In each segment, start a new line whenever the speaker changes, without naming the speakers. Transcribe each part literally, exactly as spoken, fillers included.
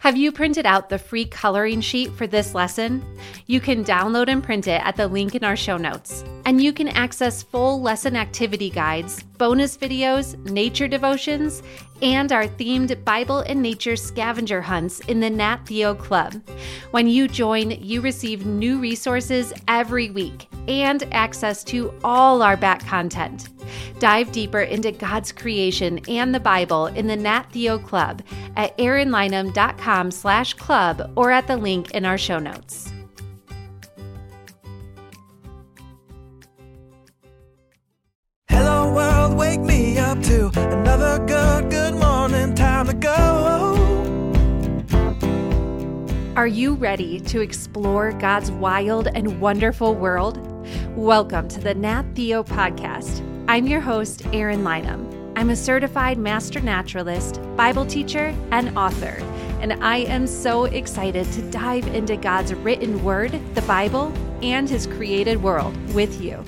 Have you printed out the free coloring sheet for this lesson? You can download and print it at the link in our show notes. And you can access full lesson activity guides, bonus videos, nature devotions, and our themed Bible and nature scavenger hunts in the Nat Theo Club. When you join, you receive new resources every week and access to all our back content. Dive deeper into God's creation and the Bible in the Nat Theo Club at erinlynham.com slash club or at the link in our show notes.
Hello world, wake me up to another good, good morning, time to go.
Are you ready to explore God's wild and wonderful world? Welcome to the Nat Theo Podcast. I'm your host, Erin Lynham. I'm a certified master naturalist, Bible teacher, and author, and I am so excited to dive into God's written word, the Bible, and His created world with you.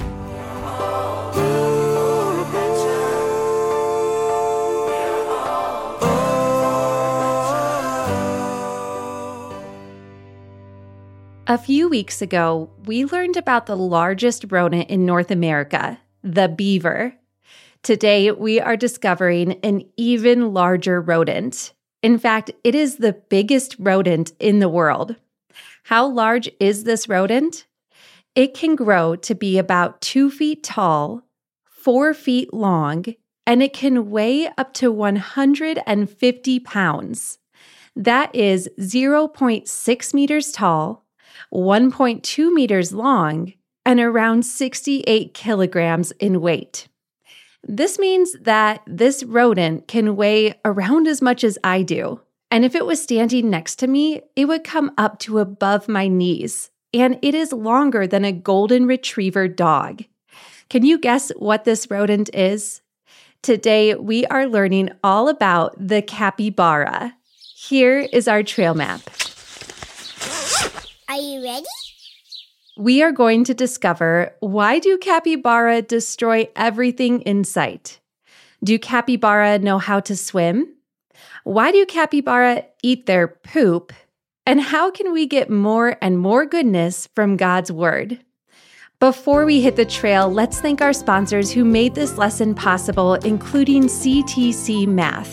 A few weeks ago, we learned about the largest rodent in North America, the beaver. Today, we are discovering an even larger rodent. In fact, it is the biggest rodent in the world. How large is this rodent? It can grow to be about two feet tall, four feet long, and it can weigh up to one hundred fifty pounds. That is zero point six meters tall, one point two meters long, and around sixty-eight kilograms in weight. This means that this rodent can weigh around as much as I do. And if it was standing next to me, it would come up to above my knees. And it is longer than a golden retriever dog. Can you guess what this rodent is? Today, we are learning all about the capybara. Here is our trail map.
Are you ready?
We are going to discover, why do capybara destroy everything in sight? Do capybara know how to swim? Why do capybara eat their poop? And how can we get more and more goodness from God's Word? Before we hit the trail, let's thank our sponsors who made this lesson possible, including C T C Math.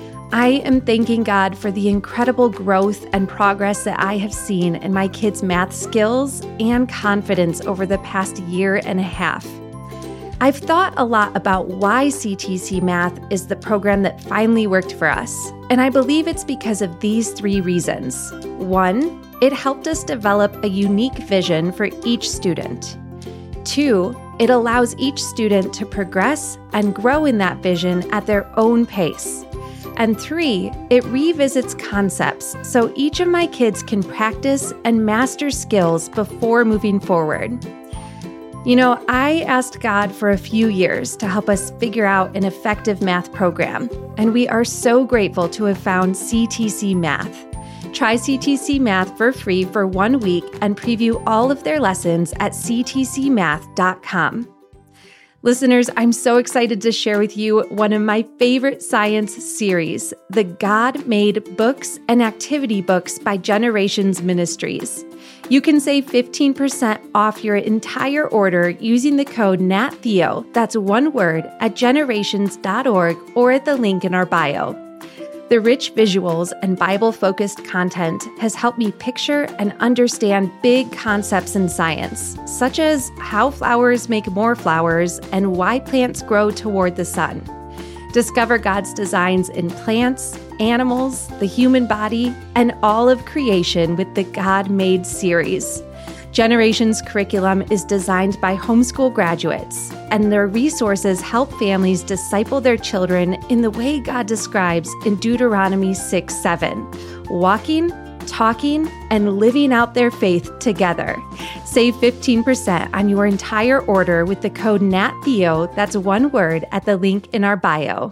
I am thanking God for the incredible growth and progress that I have seen in my kids' math skills and confidence over the past year and a half. I've thought a lot about why C T C Math is the program that finally worked for us, and I believe it's because of these three reasons. One, it helped us develop a unique vision for each student. Two, it allows each student to progress and grow in that vision at their own pace. And three, it revisits concepts so each of my kids can practice and master skills before moving forward. You know, I asked God for a few years to help us figure out an effective math program, and we are so grateful to have found C T C Math. Try C T C Math for free for one week and preview all of their lessons at c t c math dot com. Listeners, I'm so excited to share with you one of my favorite science series, the God-Made Books and Activity Books by Generations Ministries. You can save fifteen percent off your entire order using the code NATTHEO, that's one word, at generations dot org or at the link in our bio. The rich visuals and Bible-focused content has helped me picture and understand big concepts in science, such as how flowers make more flowers and why plants grow toward the sun. Discover God's designs in plants, animals, the human body, and all of creation with the God-Made series. Generations curriculum is designed by homeschool graduates, and their resources help families disciple their children in the way God describes in Deuteronomy six seven, walking, talking, and living out their faith together. Save fifteen percent on your entire order with the code NATTHEO, that's one word, at the link in our bio.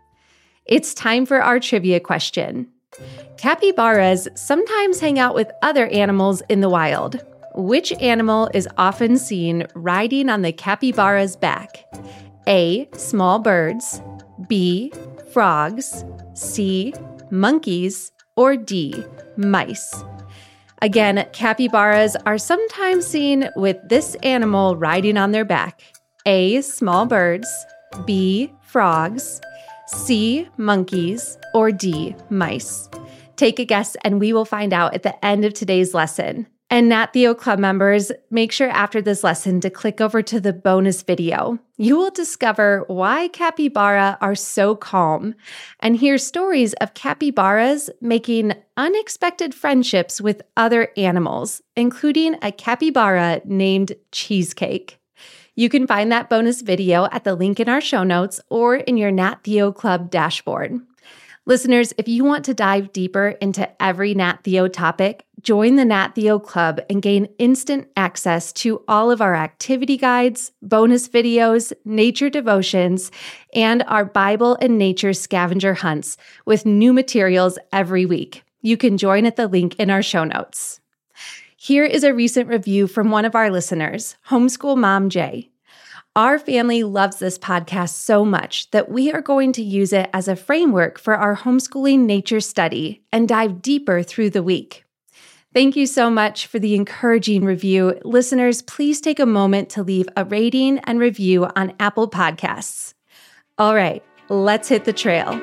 It's time for our trivia question. Capybaras sometimes hang out with other animals in the wild. Which animal is often seen riding on the capybara's back? A. Small birds. B. Frogs. C. Monkeys. or D, mice? Again, capybaras are sometimes seen with this animal riding on their back. A, small birds, B, frogs, C, monkeys, or D, mice. Take a guess and we will find out at the end of today's lesson. And Nat Theo Club members, make sure after this lesson to click over to the bonus video. You will discover why capybara are so calm and hear stories of capybaras making unexpected friendships with other animals, including a capybara named Cheesecake. You can find that bonus video at the link in our show notes or in your Nat Theo Club dashboard. Listeners, if you want to dive deeper into every Nat Theo topic, join the Nat Theo Club and gain instant access to all of our activity guides, bonus videos, nature devotions, and our Bible and nature scavenger hunts with new materials every week. You can join at the link in our show notes. Here is a recent review from one of our listeners, Homeschool Mom Jay. Our family loves this podcast so much that we are going to use it as a framework for our homeschooling nature study and dive deeper through the week. Thank you so much for the encouraging review. Listeners, please take a moment to leave a rating and review on Apple Podcasts. All right, let's hit the trail.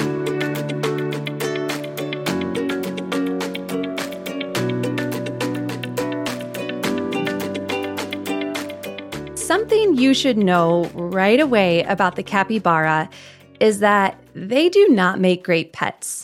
Something you should know right away about the capybara is that they do not make great pets.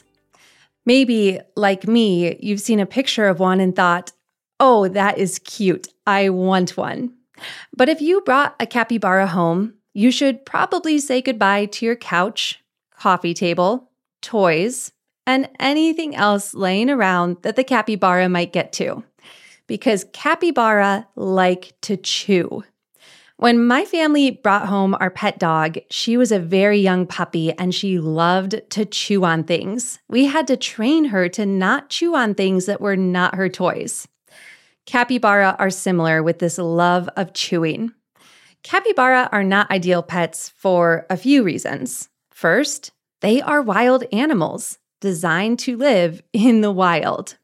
Maybe, like me, you've seen a picture of one and thought, oh, that is cute. I want one. But if you brought a capybara home, you should probably say goodbye to your couch, coffee table, toys, and anything else laying around that the capybara might get to. Because capybara like to chew. When my family brought home our pet dog, she was a very young puppy and she loved to chew on things. We had to train her to not chew on things that were not her toys. Capybara are similar with this love of chewing. Capybara are not ideal pets for a few reasons. First, they are wild animals designed to live in the wild.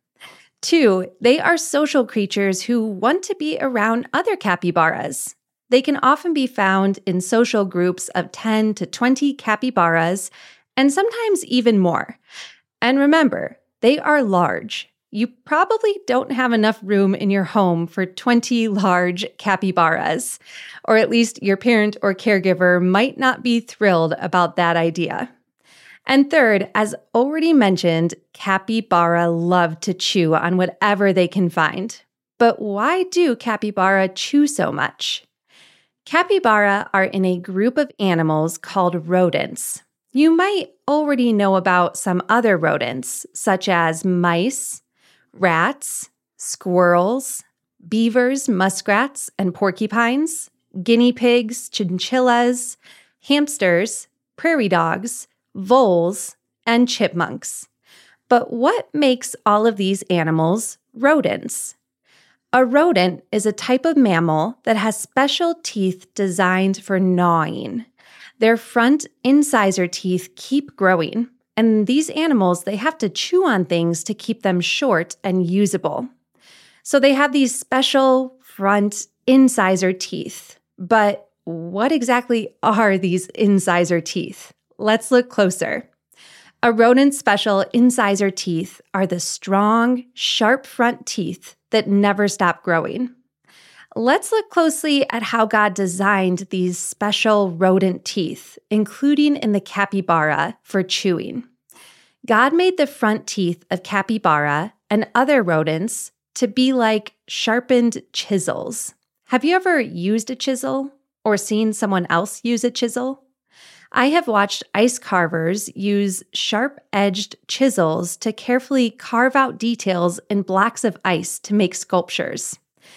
Two, they are social creatures who want to be around other capybaras. They can often be found in social groups of ten to twenty capybaras, and sometimes even more. And remember, they are large. You probably don't have enough room in your home for twenty large capybaras, or at least your parent or caregiver might not be thrilled about that idea. And third, as already mentioned, capybara love to chew on whatever they can find. But why do capybara chew so much? Capybara are in a group of animals called rodents. You might already know about some other rodents, such as mice, rats, squirrels, beavers, muskrats, and porcupines, guinea pigs, chinchillas, hamsters, prairie dogs, voles, and chipmunks. But what makes all of these animals rodents? A rodent is a type of mammal that has special teeth designed for gnawing. Their front incisor teeth keep growing, and these animals, they have to chew on things to keep them short and usable. So they have these special front incisor teeth. But what exactly are these incisor teeth? Let's look closer. A rodent's special incisor teeth are the strong, sharp front teeth that never stop growing. Let's look closely at how God designed these special rodent teeth, including in the capybara, for chewing. God made the front teeth of capybara and other rodents to be like sharpened chisels. Have you ever used a chisel or seen someone else use a chisel? I have watched ice carvers use sharp-edged chisels to carefully carve out details in blocks of ice to make sculptures.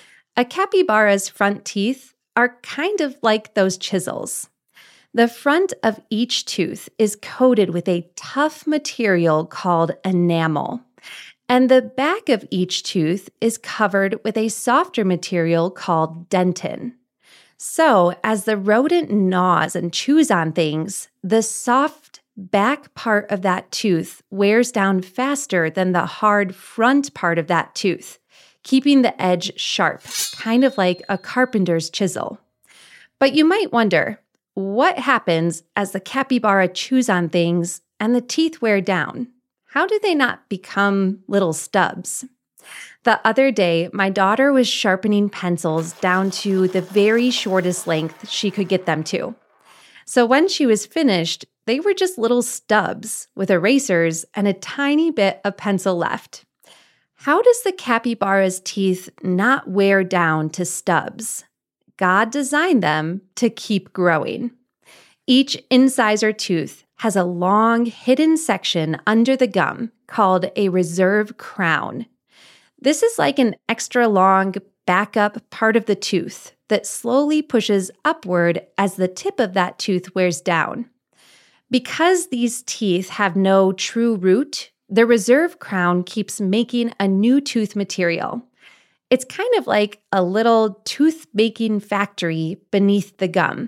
A capybara's front teeth are kind of like those chisels. The front of each tooth is coated with a tough material called enamel, and the back of each tooth is covered with a softer material called dentin. So, as the rodent gnaws and chews on things, the soft back part of that tooth wears down faster than the hard front part of that tooth, keeping the edge sharp, kind of like a carpenter's chisel. But you might wonder, what happens as the capybara chews on things and the teeth wear down? How do they not become little stubs? The other day, my daughter was sharpening pencils down to the very shortest length she could get them to. So when she was finished, they were just little stubs with erasers and a tiny bit of pencil left. How does the capybara's teeth not wear down to stubs? God designed them to keep growing. Each incisor tooth has a long hidden section under the gum called a reserve crown. This is like an extra long backup part of the tooth that slowly pushes upward as the tip of that tooth wears down. Because these teeth have no true root, the reserve crown keeps making a new tooth material. It's kind of like a little tooth-making factory beneath the gum.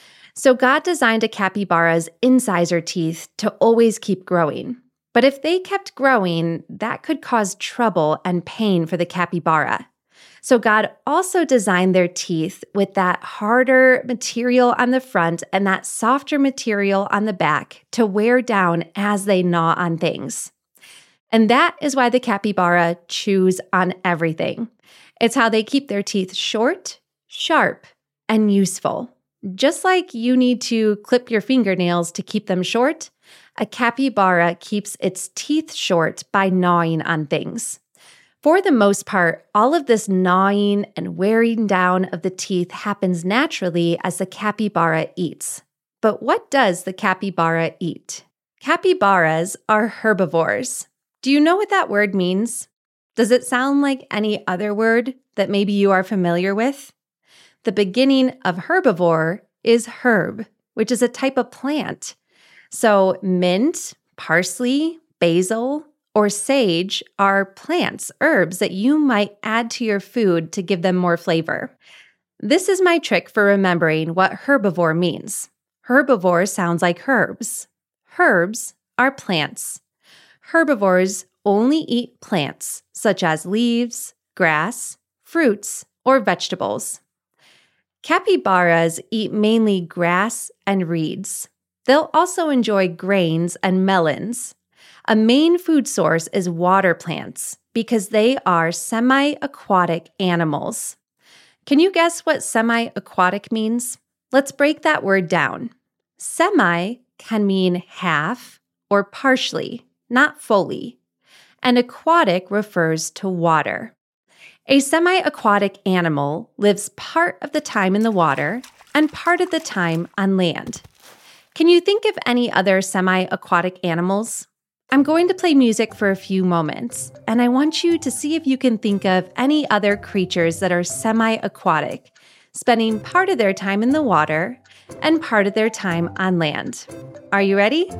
So God designed a capybara's incisor teeth to always keep growing. But if they kept growing, that could cause trouble and pain for the capybara. So God also designed their teeth with that harder material on the front and that softer material on the back to wear down as they gnaw on things. And that is why the capybara chews on everything. It's how they keep their teeth short, sharp, and useful. Just like you need to clip your fingernails to keep them short, a capybara keeps its teeth short by gnawing on things. For the most part, all of this gnawing and wearing down of the teeth happens naturally as the capybara eats. But what does the capybara eat? Capybaras are herbivores. Do you know what that word means? Does it sound like any other word that maybe you are familiar with? The beginning of herbivore is herb, which is a type of plant. So mint, parsley, basil, or sage are plants, herbs that you might add to your food to give them more flavor. This is my trick for remembering what herbivore means. Herbivore sounds like herbs. Herbs are plants. Herbivores only eat plants, such as leaves, grass, fruits, or vegetables. Capybaras eat mainly grass and reeds. They'll also enjoy grains and melons. A main food source is water plants because they are semi-aquatic animals. Can you guess what semi-aquatic means? Let's break that word down. Semi can mean half or partially, not fully. And aquatic refers to water. A semi-aquatic animal lives part of the time in the water and part of the time on land. Can you think of any other semi-aquatic animals? I'm going to play music for a few moments, and I want you to see if you can think of any other creatures that are semi-aquatic, spending part of their time in the water and part of their time on land. Are you ready?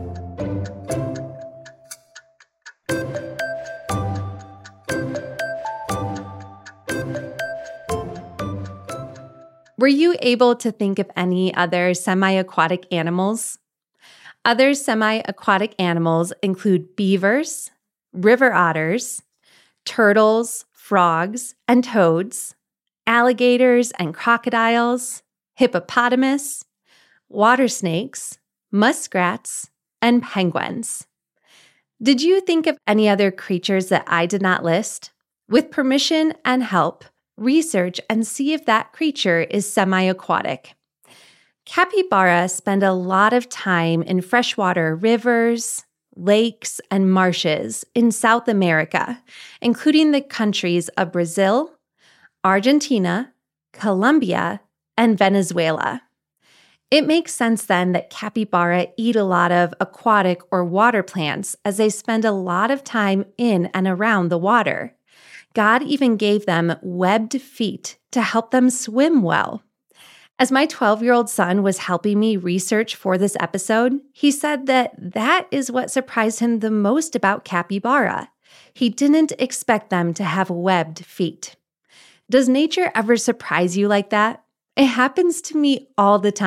Were you able to think of any other semi-aquatic animals? Other semi-aquatic animals include beavers, river otters, turtles, frogs, and toads, alligators and crocodiles, hippopotamus, water snakes, muskrats, and penguins. Did you think of any other creatures that I did not list? With permission and help, research and see if that creature is semi-aquatic. Capybara spend a lot of time in freshwater rivers, lakes, and marshes in South America, including the countries of Brazil, Argentina, Colombia, and Venezuela. It makes sense then that capybara eat a lot of aquatic or water plants as they spend a lot of time in and around the water. God even gave them webbed feet to help them swim well. As my twelve-year-old son was helping me research for this episode, he said that that is what surprised him the most about capybara. He didn't expect them to have webbed feet. Does nature ever surprise you like that? It happens to me all the time.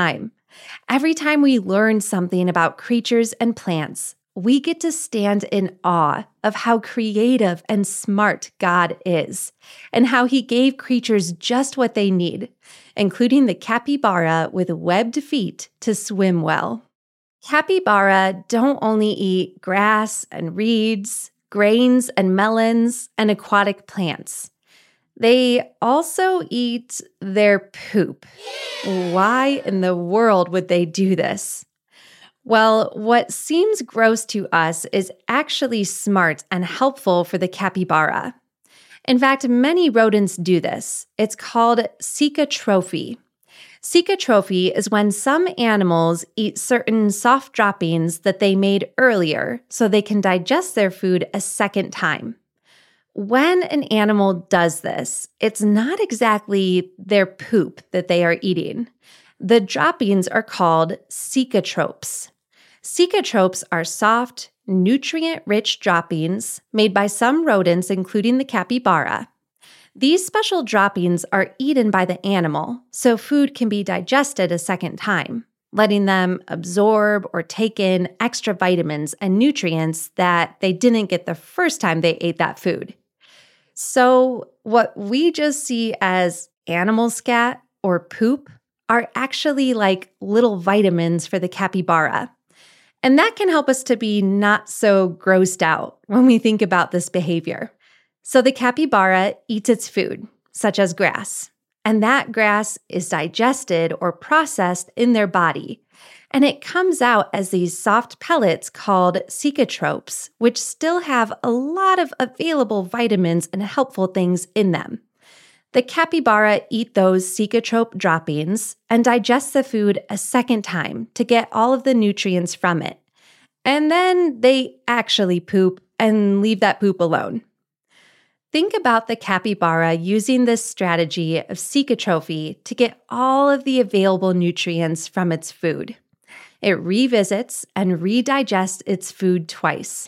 Every time we learn something about creatures and plants, we get to stand in awe of how creative and smart God is, and how He gave creatures just what they need, including the capybara with webbed feet to swim well. Capybara don't only eat grass and reeds, grains and melons, and aquatic plants. They also eat their poop. Why in the world would they do this? Well, what seems gross to us is actually smart and helpful for the capybara. In fact, many rodents do this. It's called cecotrophy. Cecotrophy is when some animals eat certain soft droppings that they made earlier so they can digest their food a second time. When an animal does this, it's not exactly their poop that they are eating. The droppings are called cecotropes. Cecotropes are soft, nutrient-rich droppings made by some rodents, including the capybara. These special droppings are eaten by the animal, so food can be digested a second time, letting them absorb or take in extra vitamins and nutrients that they didn't get the first time they ate that food. So what we just see as animal scat or poop are actually like little vitamins for the capybara. And that can help us to be not so grossed out when we think about this behavior. So the capybara eats its food, such as grass, and that grass is digested or processed in their body, and it comes out as these soft pellets called cecotropes, which still have a lot of available vitamins and helpful things in them. The capybara eat those cecotrope droppings and digest the food a second time to get all of the nutrients from it. And then they actually poop and leave that poop alone. Think about the capybara using this strategy of cecotrophy to get all of the available nutrients from its food. It revisits and redigests its food twice.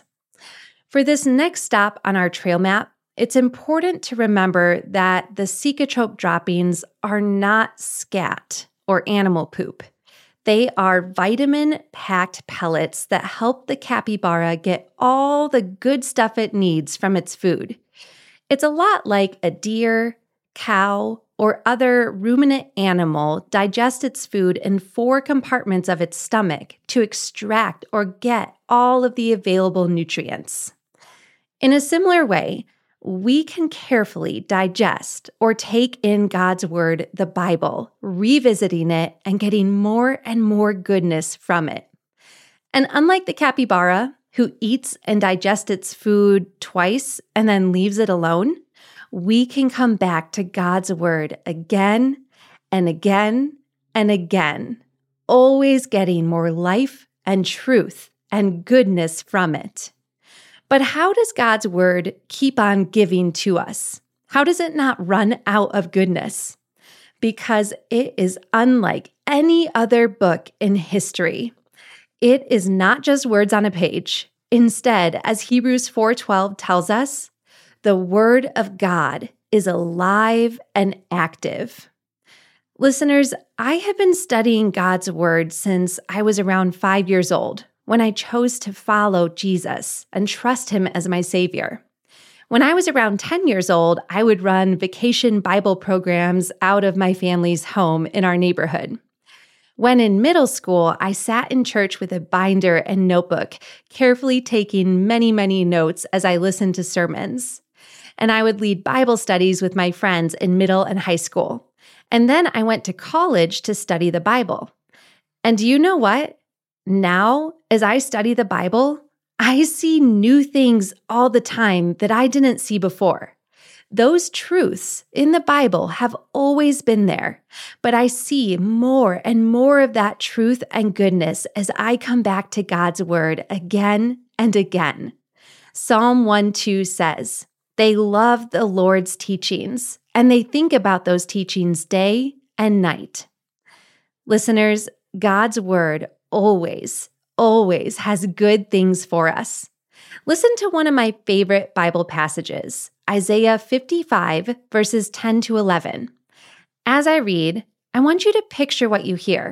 For this next stop on our trail map, it's important to remember that the cecotrope droppings are not scat or animal poop. They are vitamin-packed pellets that help the capybara get all the good stuff it needs from its food. It's a lot like a deer, cow, or other ruminant animal digest its food in four compartments of its stomach to extract or get all of the available nutrients. In a similar way, we can carefully digest or take in God's Word, the Bible, revisiting it and getting more and more goodness from it. And unlike the capybara, who eats and digests its food twice and then leaves it alone, we can come back to God's Word again and again and again, always getting more life and truth and goodness from it. But how does God's Word keep on giving to us? How does it not run out of goodness? Because it is unlike any other book in history. It is not just words on a page. Instead, as Hebrews four twelve tells us, the Word of God is alive and active. Listeners, I have been studying God's Word since I was around five years old, when I chose to follow Jesus and trust Him as my Savior. When I was around ten years old, I would run vacation Bible programs out of my family's home in our neighborhood. When in middle school, I sat in church with a binder and notebook, carefully taking many, many notes as I listened to sermons. And I would lead Bible studies with my friends in middle and high school. And then I went to college to study the Bible. And do you know what? Now, as I study the Bible, I see new things all the time that I didn't see before. Those truths in the Bible have always been there, but I see more and more of that truth and goodness as I come back to God's Word again and again. Psalm one two says, "They love the Lord's teachings, and they think about those teachings day and night." Listeners, God's Word always, always has good things for us. Listen to one of my favorite Bible passages, Isaiah fifty-five, verses ten to eleven. As I read, I want you to picture what you hear.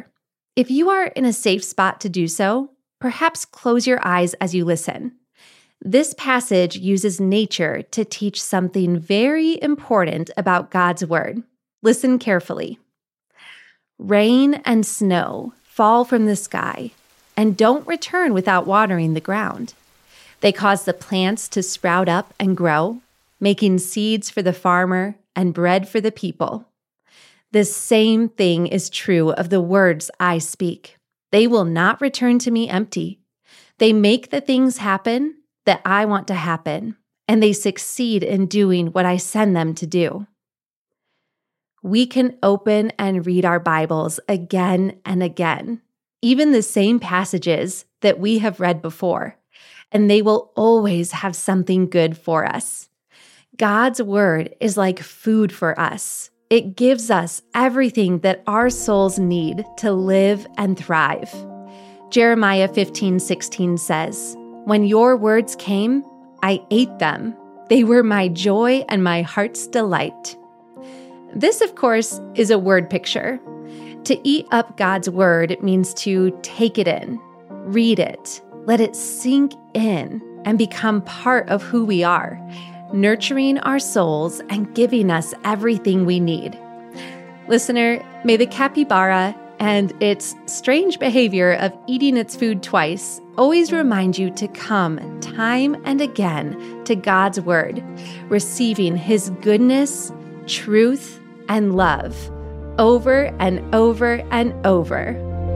If you are in a safe spot to do so, perhaps close your eyes as you listen. This passage uses nature to teach something very important about God's Word. Listen carefully. Rain and snow fall from the sky and don't return without watering the ground. They cause the plants to sprout up and grow, making seeds for the farmer and bread for the people. The same thing is true of the words I speak. They will not return to me empty. They make the things happen that I want to happen, and they succeed in doing what I send them to do. We can open and read our Bibles again and again, even the same passages that we have read before, and they will always have something good for us. God's Word is like food for us. It gives us everything that our souls need to live and thrive. Jeremiah fifteen sixteen says, "When your words came, I ate them. They were my joy and my heart's delight." This, of course, is a word picture. To eat up God's Word means to take it in, read it, let it sink in, and become part of who we are, nurturing our souls and giving us everything we need. Listener, may the capybara and its strange behavior of eating its food twice always remind you to come time and again to God's Word, receiving His goodness, truth, and love over and over and over.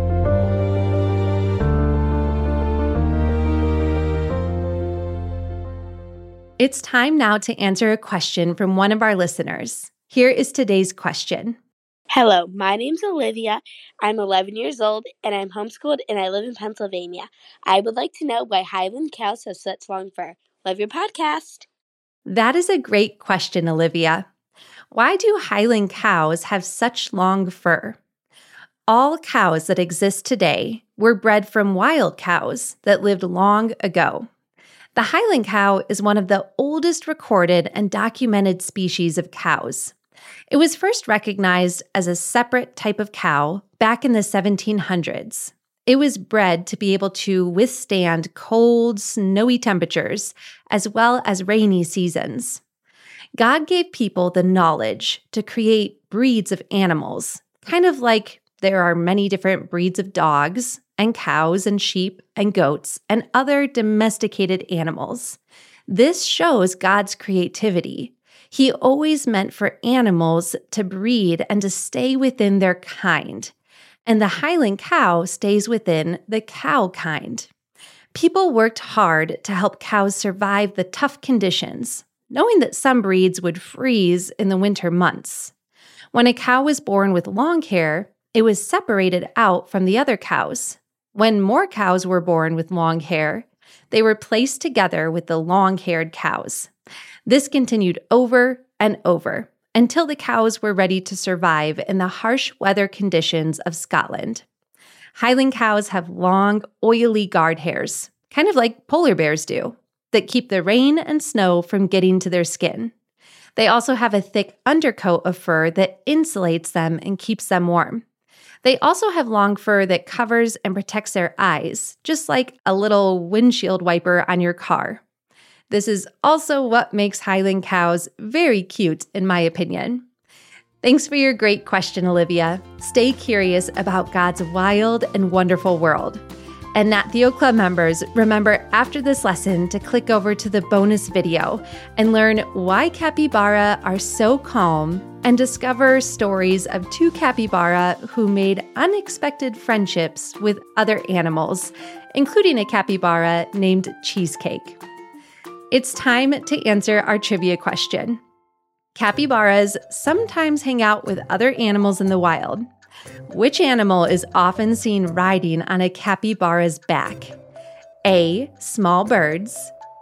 It's time now to answer a question from one of our listeners. Here is today's question.
Hello, my name's Olivia. I'm eleven years old, and I'm homeschooled, and I live in Pennsylvania. I would like to know why Highland cows have such long fur. Love your podcast.
That is a great question, Olivia. Why do Highland cows have such long fur? All cows that exist today were bred from wild cows that lived long ago. The Highland cow is one of the oldest recorded and documented species of cows. It was first recognized as a separate type of cow back in the seventeen hundreds. It was bred to be able to withstand cold, snowy temperatures as well as rainy seasons. God gave people the knowledge to create breeds of animals, kind of like there are many different breeds of dogs and cows and sheep and goats and other domesticated animals. This shows God's creativity. He always meant for animals to breed and to stay within their kind. And the Highland cow stays within the cow kind. People worked hard to help cows survive the tough conditions, knowing that some breeds would freeze in the winter months. When a cow was born with long hair, it was separated out from the other cows. When more cows were born with long hair, they were placed together with the long-haired cows. This continued over and over until the cows were ready to survive in the harsh weather conditions of Scotland. Highland cows have long, oily guard hairs, kind of like polar bears do, that keep the rain and snow from getting to their skin. They also have a thick undercoat of fur that insulates them and keeps them warm. They also have long fur that covers and protects their eyes, just like a little windshield wiper on your car. This is also what makes Highland cows very cute, in my opinion. Thanks for your great question, Olivia. Stay curious about God's wild and wonderful world. And Nat Theo Club members, remember after this lesson to click over to the bonus video and learn why capybara are so calm and discover stories of two capybara who made unexpected friendships with other animals, including a capybara named Cheesecake. It's time to answer our trivia question. Capybaras sometimes hang out with other animals in the wild. Which animal is often seen riding on a capybara's back? A. Small birds.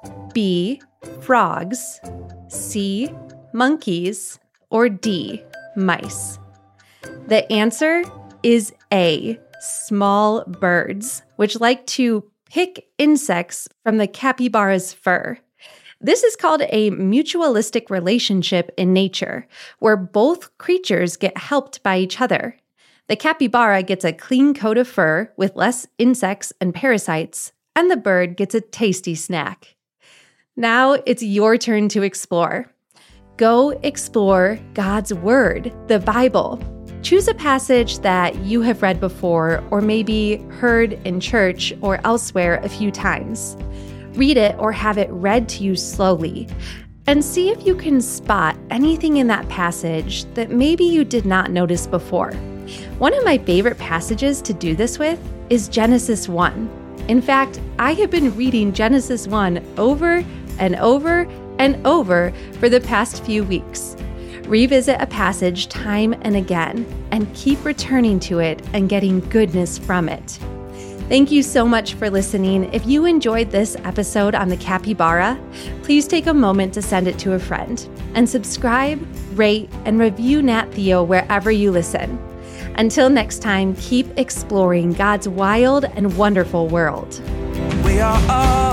B. Frogs. C. Monkeys. Or D. Mice. The answer is A. Small birds, which like to pick insects from the capybara's fur. This is called a mutualistic relationship in nature, where both creatures get helped by each other. The capybara gets a clean coat of fur with less insects and parasites, and the bird gets a tasty snack. Now it's your turn to explore. Go explore God's Word, the Bible. Choose a passage that you have read before or maybe heard in church or elsewhere a few times. Read it or have it read to you slowly, and see if you can spot anything in that passage that maybe you did not notice before. One of my favorite passages to do this with is Genesis one. In fact, I have been reading Genesis one over and over and over for the past few weeks. Revisit a passage time and again, and keep returning to it and getting goodness from it. Thank you so much for listening. If you enjoyed this episode on the capybara, please take a moment to send it to a friend. And subscribe, rate, and review Nat Theo wherever you listen. Until next time, keep exploring God's wild and wonderful world.
We are all